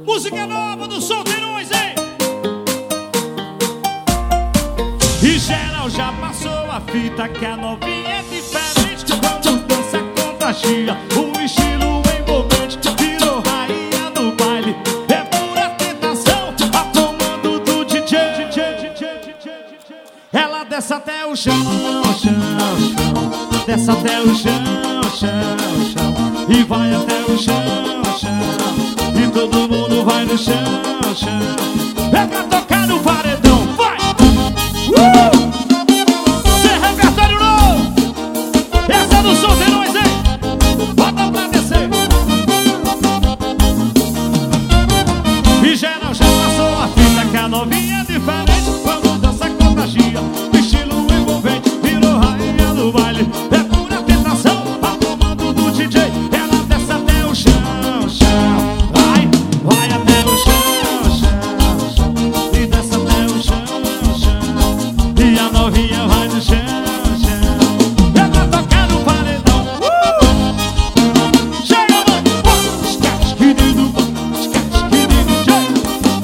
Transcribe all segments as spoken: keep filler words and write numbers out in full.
Música nova dos solteirões, hein? E geral já passou a fita que a novinha é diferente. Quando dança contagia, o estilo envolvente. Virou rainha do baile, é pura tentação. A comando do D J. Ela desce até o chão, chão, chão. Desce até o chão, chão, chão. E vai até o chão, chão. E todo mundo vai no chão, chão. É pra tocar no paredão, vai! Uh! Sem repertório novo! Essa é dos solteirões, hein? Bota pra descer! E geral já passou a fita que a novinha é diferente. Quando dança contagia, estilo envolvente. Virou rainha do baile, é pura tentação. A comando do D J, ela desce até o chão, chão. Vai, vai até o chão, chão, chão. E desce até o chão, chão. E a novinha vai no chão, chão. É pra tocar no paredão. Uh! Chega, mano! Esquece, querido, esquece, querido, chega.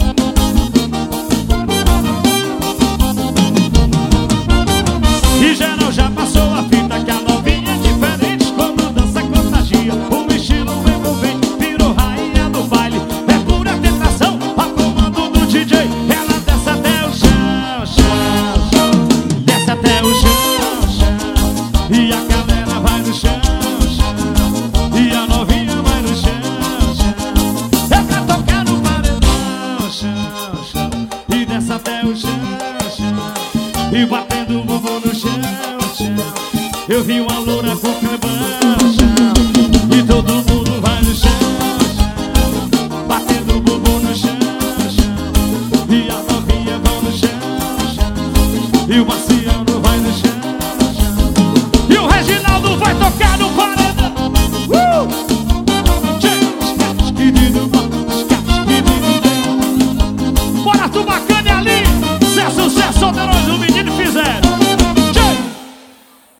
E geral já passou a fita que a novinha é diferente. Quando dança contagia, o estilo envolvente. Virou rainha do baile, é pura tentação. A comando do D J, ela desce até o chão, chão, chão. Desce até o chão, chão. E a galera vai no chão, chão. E a novinha vai no chão, chão. É pra tocar no paredão, chão, chão. E desce até o chão, chão. E batendo o bumbum no chão, chão. Eu vi uma loura com